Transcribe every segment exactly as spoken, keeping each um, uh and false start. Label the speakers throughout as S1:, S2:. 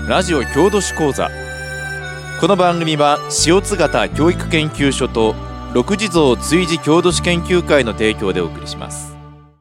S1: ラジオ郷土史講座。この番組は塩津潟教育研究所と六地蔵追事郷土史研究会の提供でお送りします。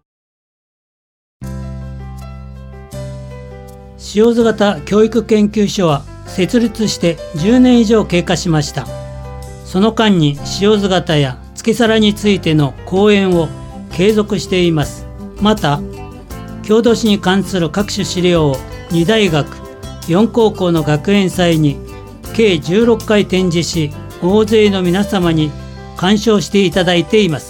S2: 塩津潟教育研究所は設立してじゅうねん以上経過しました。その間に塩津潟や月皿についての講演を継続しています。また郷土史に関する各種資料をに大学よん高校の学園祭に計じゅうろっかい展示し、大勢の皆様に鑑賞していただいています。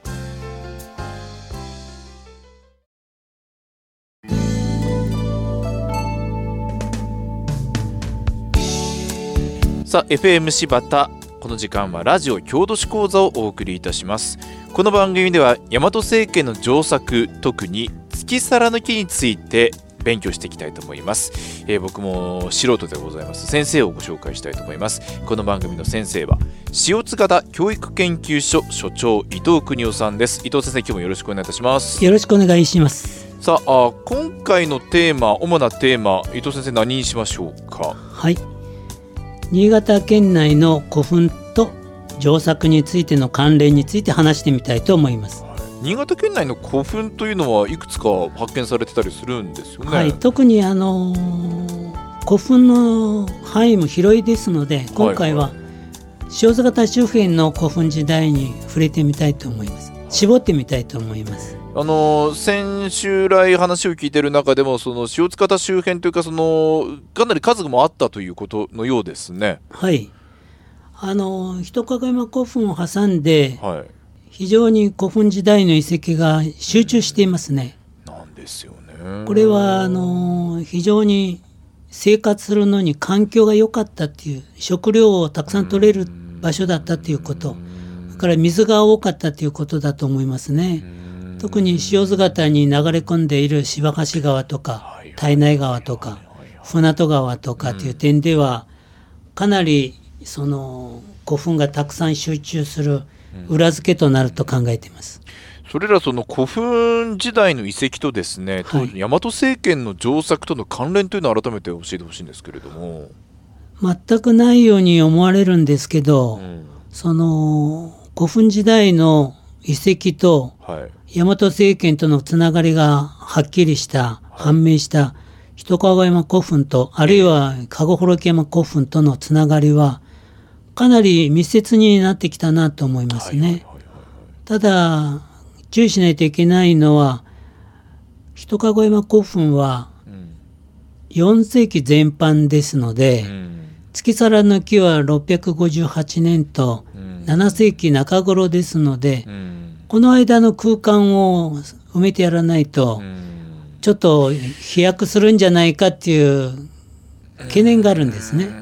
S1: さあ エフエム 柴田、この時間はラジオ郷土史講座をお送りいたします。この番組では大和政権の上作、特に月皿の木について勉強していきたいと思います。えー、僕も素人でございます先生をご紹介したいと思います。この番組の先生は塩津潟教育研究所所長伊藤邦夫さんです。伊藤先生、今日もよろしくお願いいたします。
S2: よろしくお願いします。
S1: さあ、あ今回のテーマ、主なテーマ、伊藤先生何にしましょうか。
S2: はい、新潟県内の古墳と上作についての関連について話してみたいと思います。
S1: 新潟県内の古墳というのはいくつか発見されてたりするんですよね。
S2: はい、特にあのー、古墳の範囲も広いですので、今回は塩津潟周辺の古墳時代に触れてみたいと思います。絞ってみたいと思います。
S1: あの先週来話を聞いている中でも、その塩津潟周辺というか、そのかなり数もあったということのようですね。
S2: はい、あの一籠山古墳を挟んで、
S1: はい、
S2: 非常に古墳時代の遺跡が集中していますね。
S1: なんですよね。
S2: これはあの非常に生活するのに環境が良かったっていう、食料をたくさん取れる場所だったということ、それから水が多かったということだと思いますね。特に塩津潟に流れ込んでいる柴橋川とか胎内川とか船戸川とかという点では、かなりその古墳がたくさん集中する裏付けとなると考えています。
S1: それらその古墳時代の遺跡とですね、当時の大和政権の上作との関連というのを改めて教えてほしいんですけれども。
S2: 全くないように思われるんですけど、うん、その古墳時代の遺跡と大和政権とのつながりがはっきりした、はい、判明した一籠山古墳と、あるいは籠幌山古墳とのつながりはかなり密接になってきたなと思いますね。ただ注意しないといけないのは、一籠山古墳はよん世紀前半ですので、うん、月皿の木はろっぴゃくごじゅうはちねんとなな世紀中頃ですので、うん、この間の空間を埋めてやらないと、うん、ちょっと飛躍するんじゃないかっていう懸念があるんですね。うん、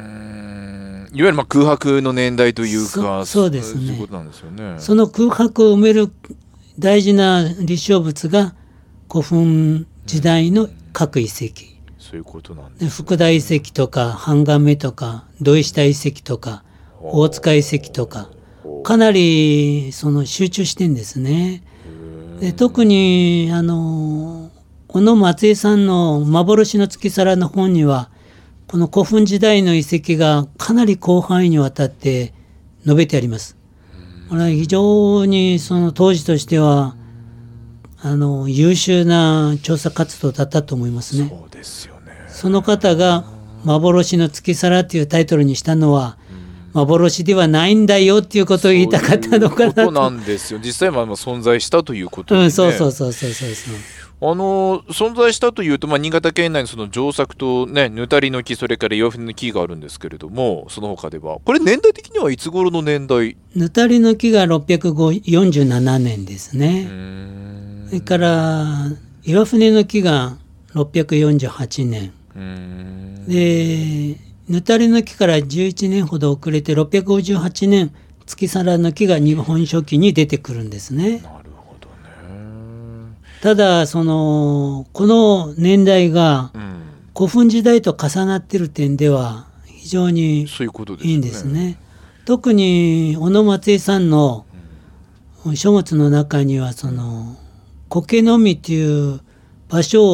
S1: いわゆるまあ空白の年代というか、
S2: そ、そうですね。
S1: そういうことなんですよね。
S2: その空白を埋める大事な立証物が古墳時代の各遺跡、うん、
S1: そういうことなんですね。
S2: 福田遺跡とか半亀とか土井下遺跡とか大塚遺跡とか、かなりその集中してんですね。で特にあの小野松江さんの幻の月皿の本には、この古墳時代の遺跡がかなり広範囲にわたって述べてあります。これは非常にその当時としてはあの優秀な調査活動だったと思いますね。
S1: そうですよね。
S2: その方が幻の月皿というタイトルにしたのは、幻ではないんだよっていうことを言いたかったのかなと。
S1: そういうことなんですよ。実際まあ存在したということですね。
S2: うん、そうそうそうそうそうそう。
S1: あの存在したというと、まあ、新潟県内のその上作とね、ぬたりの木、それから岩船の木があるんですけれども、その他ではこれ年代的にはいつ頃の年代？
S2: ぬたりの木がろっぴゃくよんじゅうななねんですね。うーん、それから岩船の木がろっぴゃくよんじゅうはちねん。うーん、でぬたりの木からじゅういちねんほど遅れてろっぴゃくごじゅうはちねん、月皿の木が日本書紀に出てくるんですね。
S1: なるほどね。
S2: ただそのこの年代が古墳時代と重なっている点では非常にいいんですね。特に小野松江さんの書物の中には、その苔のみという場所を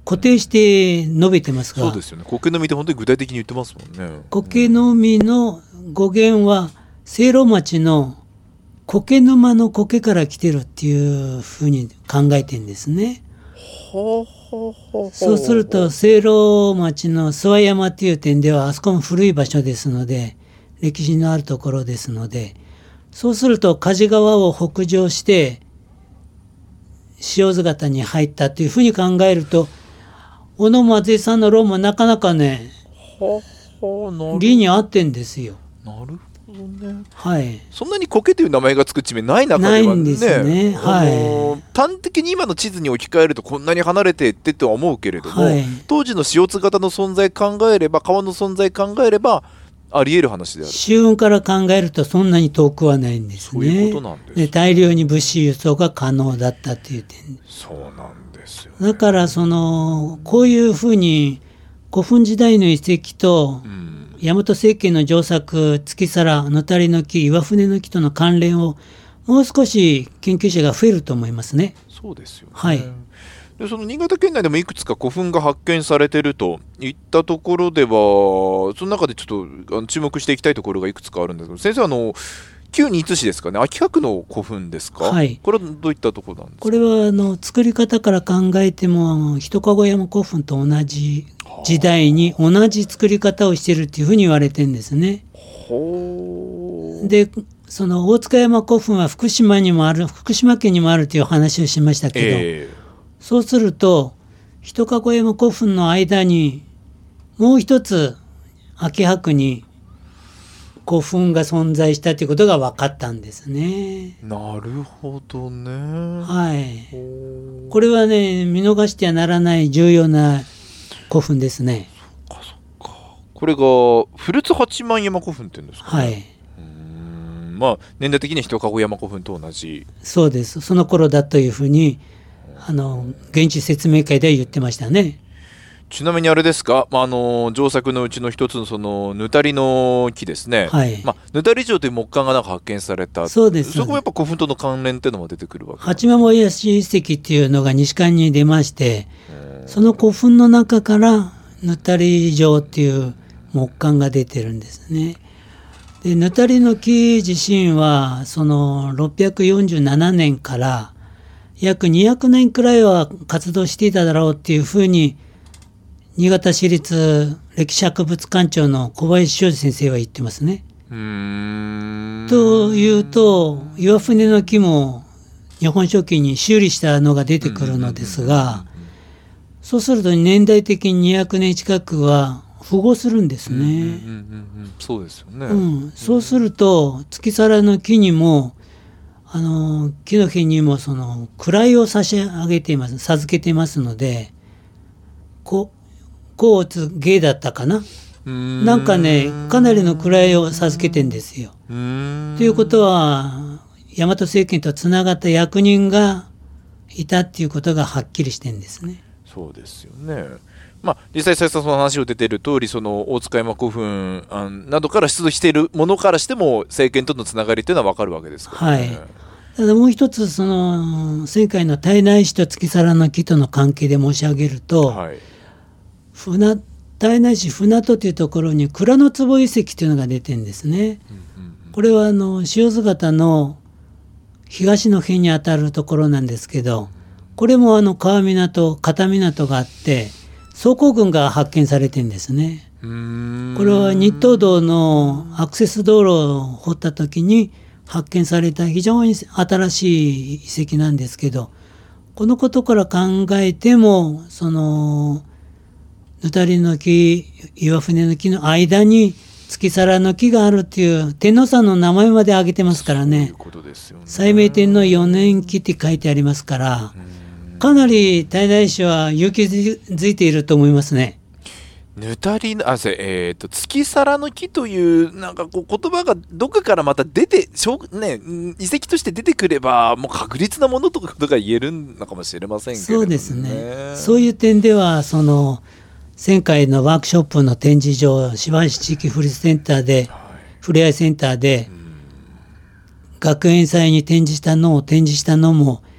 S2: 固定して述べてますが、
S1: そうですよね。苔の実って本当に具体的に言ってますもんね。
S2: 苔の実の語源は聖籠町の苔沼の苔から来てるっていうふうに考えてるんですね。
S1: ほうほうほう。
S2: そうすると聖籠町の諏訪山っていう点ではあそこも古い場所ですので、歴史のあるところですので、そうすると梶川を北上して塩津潟に入ったというふうに考えると、小野松井さんの論もなかなかね、理に合ってんですよ。
S1: なるほどね。
S2: はい。
S1: そんなに苔という名前がつく地名ない中ではね。
S2: ないんですね。はい。
S1: あのー、端的に今の地図に置き換えるとこんなに離れていってとは思うけれども、はい、当時の塩津型の存在考えれば、川の存在考えればあり得る話である。
S2: 周運から考えるとそんなに遠くはないんですね。
S1: そういうことなんです、ね。
S2: で大量に物資輸送が可能だったという点。
S1: そうなんですよ、ね。
S2: だからそのこういうふうに古墳時代の遺跡と、うん、大和政権の上作月皿野垂の木岩船の木との関連をもう少し研究者が増えると思いますね。
S1: そうですよね。
S2: はい。
S1: でその新潟県内でもいくつか古墳が発見されているといったところでは、その中でちょっと注目していきたいところがいくつかあるんですけど、先生、あの旧新津市ですかね、秋葉区の古墳ですか。
S2: はい、
S1: これはどういったところなんですか。
S2: これはあの作り方から考えても一籠山古墳と同じ時代に同じ作り方をしているというふうに言われてるんですね。
S1: ほー。
S2: でその大塚山古墳は福島にもある、福島県にもあるという話をしましたけど、えーそうすると一籠山古墳の間にもう一つ秋葉区に古墳が存在したということが分かったんですね。
S1: なるほどね。
S2: はい。これはね、見逃してはならない重要な古墳ですね。
S1: そっかそっか。これが古津八幡山古墳って言うんですかね。
S2: はい。
S1: うーん、まあ年代的には一籠山古墳と同じ。
S2: そうです。その頃だというふうにあの現地説明会で言ってましたね。
S1: ちなみにあれですか、まあ、あの上作のうちの一つのそのぬたりの木ですね、
S2: はい、
S1: まあ、ぬたり城という木簡がなんか発見された。
S2: そうです。
S1: そこもやっぱ古墳との関連っていうのも出てくるわけです。
S2: 八幡親石遺跡っていうのが西館に出まして、その古墳の中からぬたり城っていう木簡が出てるんですね。でぬたりの木自身はそのろっぴゃくよんじゅうななねんから約にひゃくねんくらいは活動していただろうっていうふうに新潟市立歴史博物館長の小林昌司先生は言ってますね。
S1: うーん
S2: というと岩船の木も日本書紀に修理したのが出てくるのですが、そうすると年代的ににひゃくねん近くは符合するんですね。
S1: そうですよね、
S2: うん、そうすると月皿の木にもあの木の日にもその位を差し上げています、授けていますので、こ甲乙芸だったかな、なんかねかなりの位を授けてんですよ。ということは大和政権とつながった役人がいたっていうことがはっきりしてんですね。
S1: そうですよね。まあ、実際再三その話を出ている通り、その大塚山古墳などから出土しているものからしても政権とのつながりというのは分かるわけですからね。はい。
S2: ただもう一つその前回の胎内市と月皿の木との関係で申し上げると、はい、船胎内市船戸というところに蔵の壺遺跡というのが出てるんですね。うんうんうん、これはあの塩津潟の東の辺にあたるところなんですけど、これもあの川港片港があって倉庫群が発見されてるんですね。うーん、これは日東道のアクセス道路を掘った時に発見された非常に新しい遺跡なんですけど、このことから考えてもそのぬたりの木岩船の木の間に月皿の木があるっていう天皇さんの名前まで挙げてますからね。斉明天皇よねん期って書いてありますから、かなり胎内市は勇気づいていると思いますね。
S1: ぬたりのあ、えー、と月皿の木というなんかこう言葉がどっかからまた出て、ね、遺跡として出てくればもう確実なものとかが言えるのかもしれませんけどね。
S2: そうですね。そういう点ではその前回のワークショップの展示場芝橋地域フリーセンターで、はい、ふれあいセンターで学園祭に展示したのを展示したのも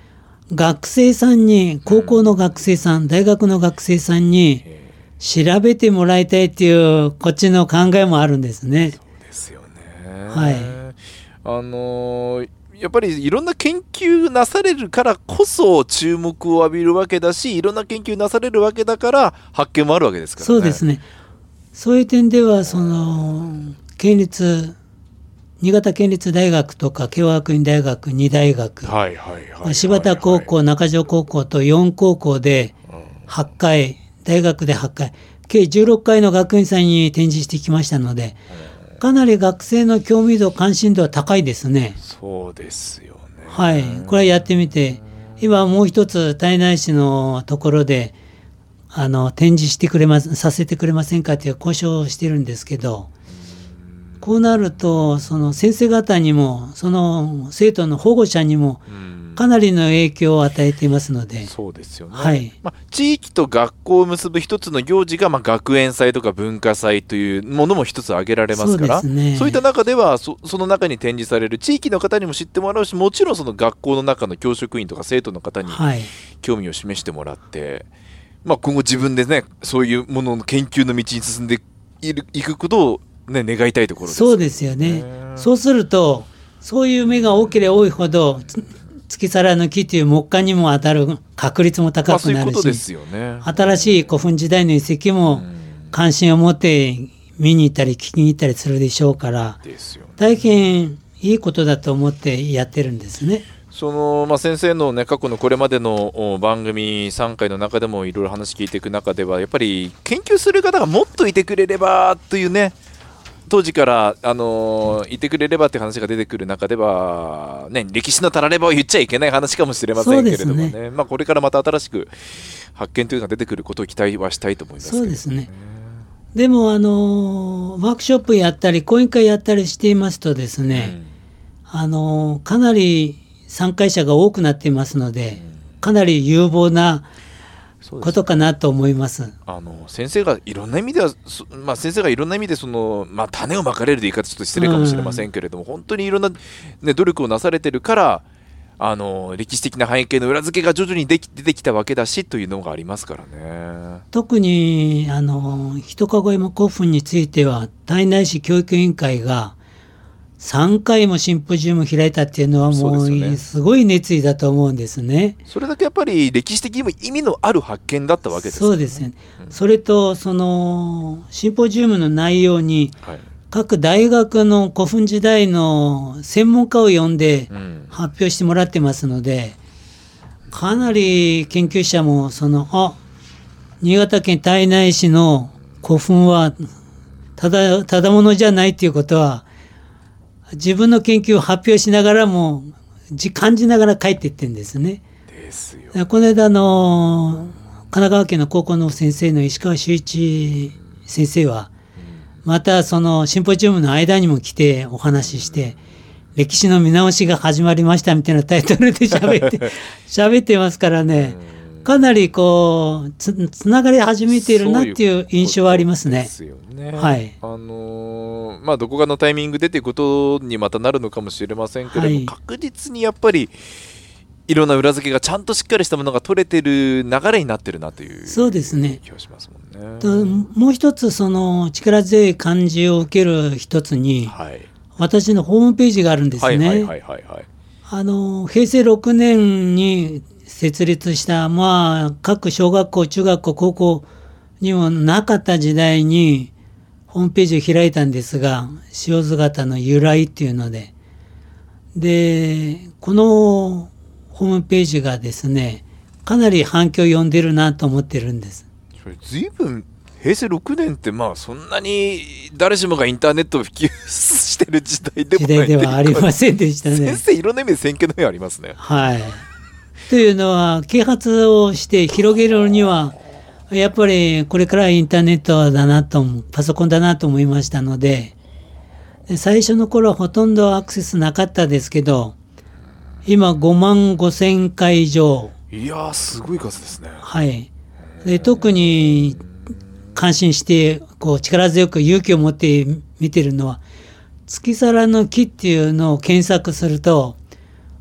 S2: 学生さんに、高校の学生さん、うん、大学の学生さんに調べてもらいたいっていうこっちの考えもあるんですね。
S1: そうですよね。
S2: はい。
S1: あのーやっぱりいろんな研究なされるからこそ注目を浴びるわけだし、いろんな研究なされるわけだから発見もあるわけですからね。
S2: そうですね。そういう点ではその県立新潟県立大学とか共学院大学に大学、はいはいはいはい、柴田高校、中条高校とよん高校ではちかい、大学ではちかい、計じゅうろっかいの学園祭に展示してきましたので、かなり学生の興味度関心度は高いですね。
S1: そうですよね。
S2: はい、これはやってみて、今もう一つ胎内市のところであの展示してくれますさせてくれませんかという交渉をしてるんですけど、こうなるとその先生方にもその生徒の保護者にもかなりの影響を与えていますので。
S1: そうですよね。
S2: はい。
S1: まあ、地域と学校を結ぶ一つの行事が、まあ、学園祭とか文化祭というものも一つ挙げられますから、そうですね、そういった中では そ, その中に展示される地域の方にも知ってもらうし、もちろんその学校の中の教職員とか生徒の方に興味を示してもらって、はい、まあ、今後自分でねそういうものの研究の道に進んでいるいくことを、ね、願いたいところです。
S2: そうですよね。そうするとそういう目が多ければ多いほど月皿の木という木簡にも当たる確率も高くなるし、まあ、そういうことですよね。新しい古墳時代の遺跡も関心を持って見に行ったり聞きに行ったりするでしょうから、ですよね、大変いいことだと思ってやってるんですね。
S1: そのまあ、先生の、ね、過去のこれまでの番組さんかいの中でもいろいろ話聞いていく中では、やっぱり研究する方がもっといてくれればというね、当時から、あのー、いてくれればという話が出てくる中では、ね、歴史のたらればを言っちゃいけない話かもしれませんけれども ね, ね、まあ、これからまた新しく発見というのが出てくることを期待はしたいと思いますけど、ね、
S2: そうですね。でも、あのー、ワークショップやったり講演会やったりしていますとですね、うん、あのー、かなり参加者が多くなっていますので、うん、かなり有望なことかなと思います。
S1: あの先生がいろんな意味では、まあ、先生がいろんな意味でその、まあ、種をまかれるという言い方ちょっと失礼かもしれませんけれども、うん、本当にいろんな、ね、努力をなされてるからあの歴史的な背景の裏付けが徐々にでき出てきたわけだしというのがありますからね。
S2: 特にあの一籠山古墳については胎内市教育委員会がさんかいもシンポジウムを開いたっていうのはもうすごい熱意だと思うんですね。
S1: それだけやっぱり歴史的にも意味のある発見だったわけですね。
S2: そうですね、うん、それとそのシンポジウムの内容に、はい、各大学の古墳時代の専門家を呼んで発表してもらってますので、うん、かなり研究者もそのあ新潟県胎内市の古墳はただただものじゃないということは自分の研究を発表しながらも感じながら帰っていってるんですね。ですよ。この間の神奈川県の高校の先生の石川修一先生は、うん、またそのシンポジウムの間にも来てお話しして、うん、歴史の見直しが始まりましたみたいなタイトルで喋って喋ってますからね、うん、かなりこう つ, つながり始めているなっていう印象はありますね。
S1: そういうことですよね。
S2: はい。
S1: あのー、まあどこかのタイミングでということにまたなるのかもしれませんけれども、はい、確実にやっぱりいろんな裏付けがちゃんとしっかりしたものが取れてる流れになってるなという
S2: そうですね
S1: 気がしますもんね。
S2: ともう一つその力強い感じを受ける一つに、はい、私のホームページがあるんですね。あの平成ろくねんに設立した、まあ、各小学校中学校高校にもなかった時代にホームページを開いたんですが、塩津型の由来っていうので、でこのホームページがですねかなり反響を呼んでるなと思ってるんです。
S1: ずいぶん平成ろくねんってまあそんなに誰しもがインターネットを普及してる時代でもない
S2: 時代ではありませんでしたね。
S1: 先生いろんな意味で先見の目ありますね。
S2: はい。というのは啓発をして広げるにはやっぱりこれからインターネットだなとパソコンだなと思いましたので、最初の頃はほとんどアクセスなかったですけど、今ごまんごせんかい以上。
S1: いやーすごい数ですね。
S2: はい。で特に感心してこう力強く勇気を持って見てるのは月皿の木っていうのを検索すると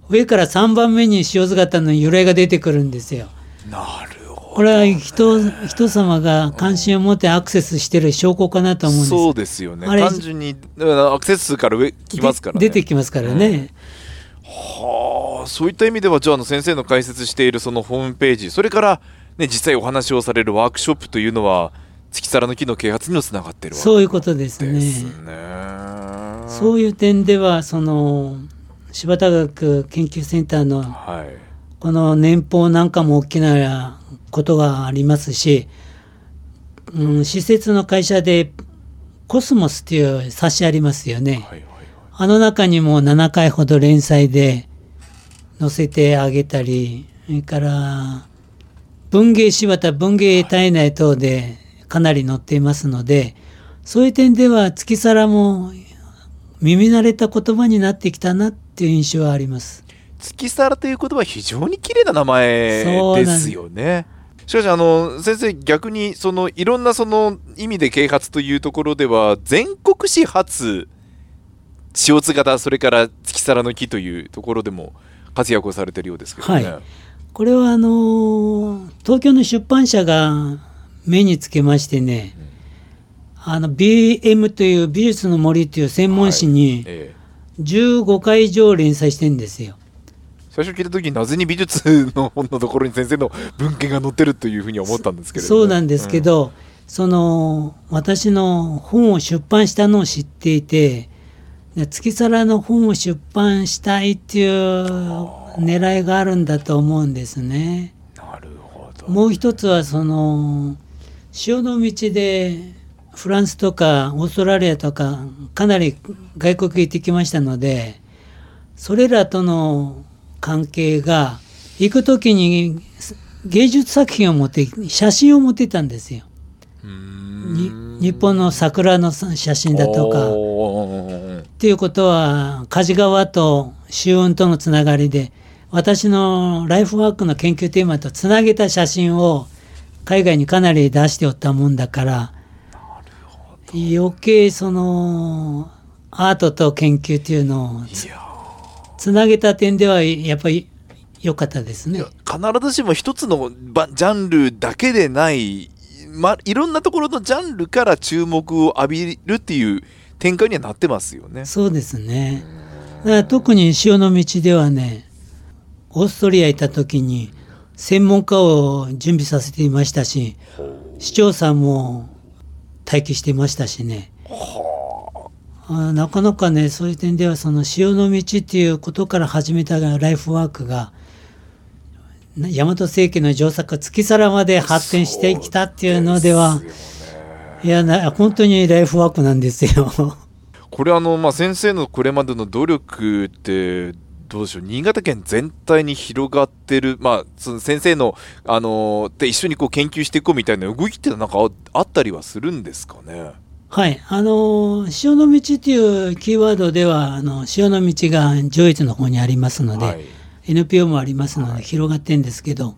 S2: 上からさんばんめに塩姿の由来が出てくるんですよ。
S1: なるほど、ね、
S2: これは 人, 人様が関心を持ってアクセスしている証拠かなと思うんです。
S1: そうですよね。単純にアクセス数から上来ますからね。
S2: 出てきますからね、うん、
S1: はあ、そういった意味ではじゃあの先生の解説しているそのホームページ、それから、ね、実際お話をされるワークショップというのは月皿の木の啓発にもつながっているわけですね。
S2: そういうことですね。そういう点ではその柴田学研究センターのこの年俸なんかも大きなことがありますし、うん、施設の会社でコスモスっていう冊子ありますよね、はいはいはい、あの中にもななかいほど連載で載せてあげたり、それから文芸柴田文芸体内等でかなり載っていますので、そういう点では月皿も耳慣れた言葉になってきたなっていう印象はあります。
S1: 月皿という言葉は非常に綺麗な名前ですよね。しかしあの先生、逆にそのいろんなその意味で啓発というところでは全国紙初塩津型、それから月皿の木というところでも活躍をされているようですけどね、はい、
S2: これはあの東京の出版社が目につけましてね、うん、あの ビーエム という美術の森という専門誌にじゅうごかい以上連載してるんですよ。
S1: 最初聞いた時になぜに美術の本のところに先生の文献が載ってるというふうに思ったんですけれども、ね、
S2: そうなんですけど、うん、その私の本を出版したのを知っていて、月皿の本を出版したいっていう狙いがあるんだと思うんですね。
S1: なるほど。
S2: もう一つはその潮の道でフランスとかオーストラリアとかかなり外国行ってきましたので、それらとの関係が行くときに芸術作品を持って写真を持ってたんですよ。うーん、日本の桜の写真だとかっていうことは梶川と秋雲とのつながりで、私のライフワークの研究テーマとつなげた写真を海外にかなり出しておったもんだから、なるほど、余計そのアートと研究っていうのをつつなげた点ではやっぱり良かったですね。
S1: 必ずしも一つのジャンルだけでない、ま、いろんなところのジャンルから注目を浴びるっていう展開にはなってますよね。
S2: そうですね。だから特に潮の道ではね、オーストリア行った時に専門家を準備させていましたし、市長さんも待機していましたしね。あ、なかなかね、そういう点ではその潮の道っていうことから始めたライフワークが大和政権の上作月皿まで発展してきたっていうのでは、いやな、本当にライフワークなんですよ。
S1: これあの、まあ、先生のこれまでの努力ってどうでしょう、新潟県全体に広がってる、まあ、その先生の、あので一緒にこう研究していこうみたいな動きってなんか あ, あったりはするんですかね。
S2: はい、あの潮の道っていうキーワードではあの潮の道が上越の方にありますので、はい、エヌピーオー もありますので広がってるんですけど、はい、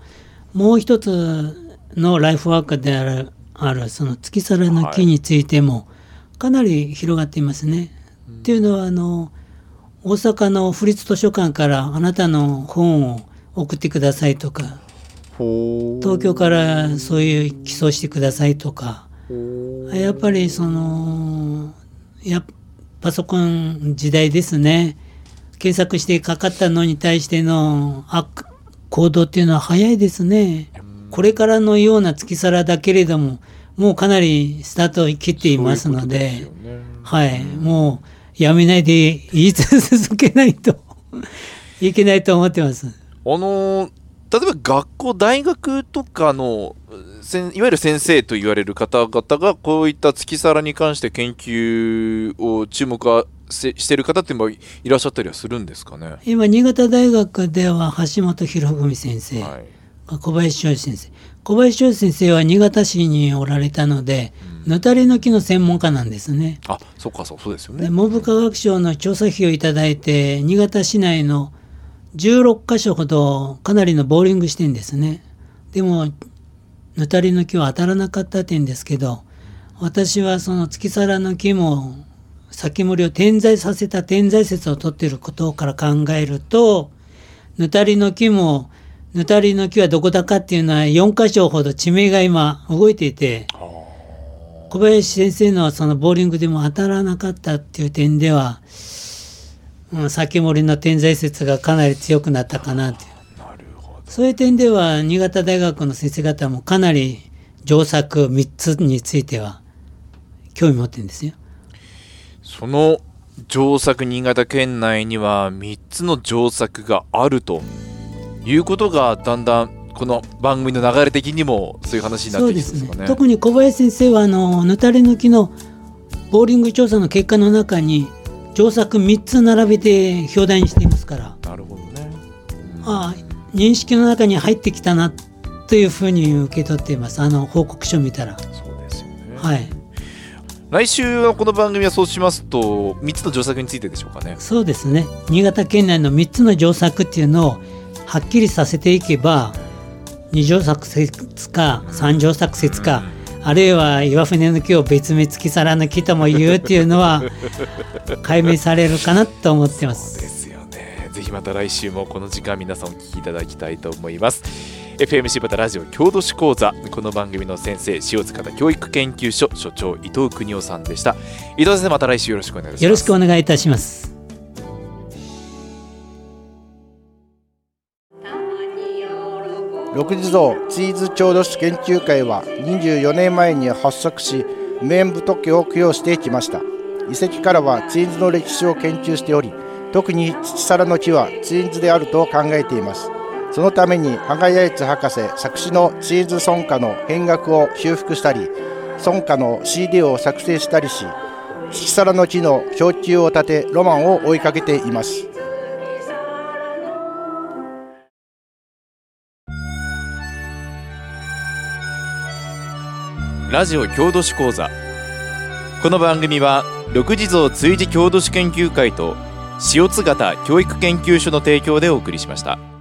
S2: もう一つのライフワークである、あるその月皿の木についてもかなり広がっていますね。はい、っていうのはあの大阪の府立図書館からあなたの本を送ってくださいとか、東京からそういう寄贈してくださいとか、やっぱりそのやパソコン時代ですね。検索してかかったのに対しての行動っていうのは早いですね。これからのような月皿だけれども、もうかなりスタートを切っていますので、そういうことですよね。はい、もうやめないで言い続けないといけないと思ってます。
S1: あの例えば学校大学とかのいわゆる先生と言われる方々がこういった月皿に関して研究を注目している方ってもいらっしゃったりはするんですかね。
S2: 今新潟大学では橋本博文先生、はい、小林昌司先生小林昌司先生は新潟市におられたので、うん、ぬたりの木の専門家なんですね。
S1: あ、そうか、そうそうですよね。
S2: で文部科学省の調査費をいただいて新潟市内のじゅうろっかしょほどかなりのボーリングしてるんですね。でもぬたりの木は当たらなかった点ですけど、私はその月皿の木も先森を点在させた点在説を取っていることから考えると、 ぬたりの木もぬたりの木はどこだかっていうのはよんかしょほど地名が今動いていて、小林先生のそのボーリングでも当たらなかったっていう点では、うん、先森の点在説がかなり強くなったかなという。
S1: なるほど。
S2: そういう点では新潟大学の先生方もかなり上作みっつについては興味持ってるんですよ。
S1: その上作、新潟県内にはみっつの上作があるということがだんだんこの番組の流れ的にもそういう話になってきてるんですかね。
S2: そうですね。特に小林先生はあのぬたりの木のボーリング調査の結果の中に上作みっつ並べて表題にしていますから。
S1: なるほどね、
S2: うん、ああ認識の中に入ってきたなというふうに受け取っています。あの報告書を見たら。
S1: そうですよね。
S2: はい。
S1: 来週のこの番組はそうしますとみっつの上作についてでしょうかね。
S2: そうですね。新潟県内のみっつの上作っていうのをはっきりさせていけばに上作説かさん上作説か、うん、あるいは岩船の木を別名月皿の木とも言うっていうのは解明されるかなと思ってます。
S1: そうですよね。ぜひまた来週もこの時間皆さんお聞きいただきたいと思います。 エフエム 柴田ラジオ郷土史講座、この番組の先生塩塚田教育研究所所長伊藤邦夫さんでした。伊藤先生、また来週よろしくお願いします。
S2: よろしくお願いいたします。
S3: 六地蔵チーズ郷土史研究会はにじゅうよねんまえに発足し、無縁仏を供養してきました。遺跡からはチーズの歴史を研究しており、特に土皿の木はチーズであると考えています。そのために羽賀八重博士作詞のチーズ村歌の編楽を修復したり、村歌の シーディー を作成したりし、土皿の木の供給を立てロマンを追いかけています。
S1: ラジオ郷土史講座。この番組は六地蔵追事郷土史研究会と塩津潟教育研究所の提供でお送りしました。